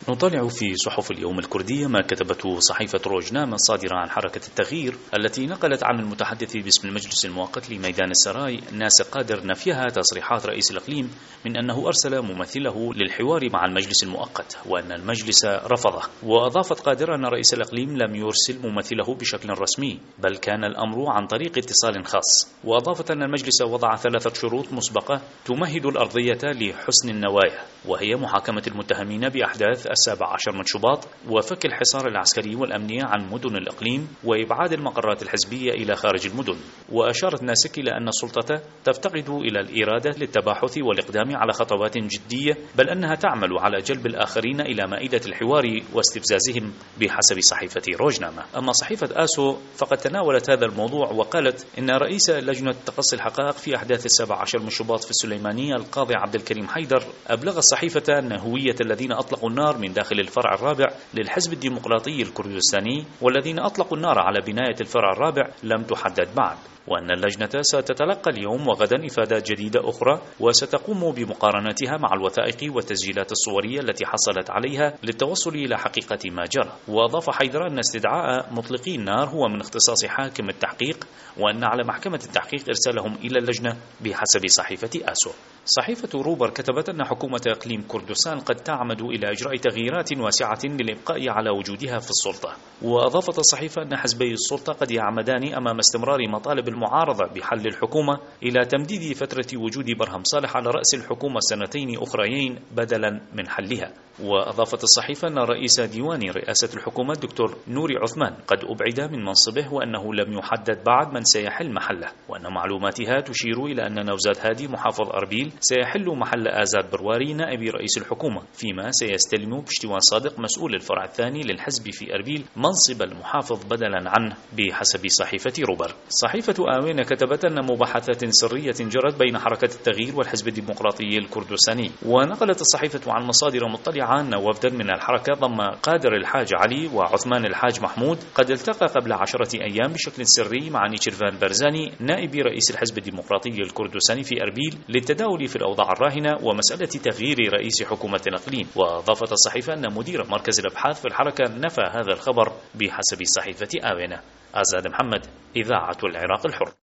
نطالع في صحف اليوم الكردية ما كتبته صحيفة روزنامة الصادرة عن حركة التغيير، التي نقلت عن المتحدث باسم المجلس المؤقت لميدان السراي ناس قادر نفيها تصريحات رئيس الإقليم من أنه أرسل ممثله للحوار مع المجلس المؤقت وأن المجلس رفضه. وأضافت قادر أن رئيس الإقليم لم يرسل ممثله بشكل رسمي، بل كان الأمر عن طريق اتصال خاص. وأضافت أن المجلس وضع 3 شروط مسبقة تمهد الأرضية لحسن النوايا، وهي محاكمة المتهمين بأحداث 17 من شباط، وفك الحصار العسكري والأمني عن مدن الإقليم، وإبعاد المقرات الحزبية إلى خارج المدن. وأشارت ناسك إلى أن السلطة تفتقد إلى الإرادة للتباحث والإقدام على خطوات جدية، بل أنها تعمل على جلب الآخرين إلى مائدة الحوار واستفزازهم بحسب صحيفة روزنامة. أما صحيفة آسو فقد تناولت هذا الموضوع وقالت إن رئيس لجنة تقصي الحقائق في أحداث 17 من شباط في السليمانية القاضي عبد الكريم حيدر أبلغ الصحيفة أن هوية الذين أطلقوا النار من داخل الفرع الرابع للحزب الديمقراطي الكردستاني والذين أطلقوا النار على بناية الفرع الرابع لم تحدد بعد، وأن اللجنة ستتلقى اليوم وغدا إفادات جديدة أخرى وستقوم بمقارنتها مع الوثائق والتسجيلات الصورية التي حصلت عليها للتوصل إلى حقيقة ما جرى. وأضاف حيدر أن استدعاء مطلقي النار هو من اختصاص حاكم التحقيق، وأن على محكمة التحقيق إرسالهم إلى اللجنة بحسب صحيفة آسو. صحيفة روبر كتبت أن حكومة إقليم كردستان قد تعمد إلى إجراء تغييرات واسعة للإبقاء على وجودها في السلطة. وأضافت الصحيفة أن حزبي السلطة قد يعمدان أمام استمرار مطالب المعارضة بحل الحكومة إلى تمديد فترة وجود برهم صالح على رأس الحكومة 2 سنين أخريين بدلا من حلها. وأضافت الصحيفة أن رئيس ديوان رئاسة الحكومة الدكتور نوري عثمان قد أبعد من منصبه، وأنه لم يحدد بعد من سيحل محله، وأن معلوماتها تشير إلى أن نوزاد هادي محافظ أربيل سيحل محل آزاد برواري نائب رئيس الحكومة، فيما سيستلم بشتوان صادق مسؤول الفرع الثاني للحزب في أربيل منصب المحافظ بدلا عنه بحسب صحيفة روبر. صحيفة آوين كتبت أن مباحثات سرية جرت بين حركة التغيير والحزب الديمقراطي الكردستاني. ونقلت الصحيفة عن مصادر مطلعة أن وفدا من الحركة ضم قادر الحاج علي وعثمان الحاج محمود قد التقى قبل 10 أيام بشكل سري مع نيتشيرفان برزاني نائب رئيس الحزب الديمقراطي الكردستاني في أربيل للتداول في الأوضاع الراهنة ومسألة تغيير رئيس حكومة الإقليم. وأضافت الصحيفة أن مدير مركز الأبحاث في الحركة نفى هذا الخبر بحسب صحيفة آوين. آزاد محمد، إذاعة العراق الحر.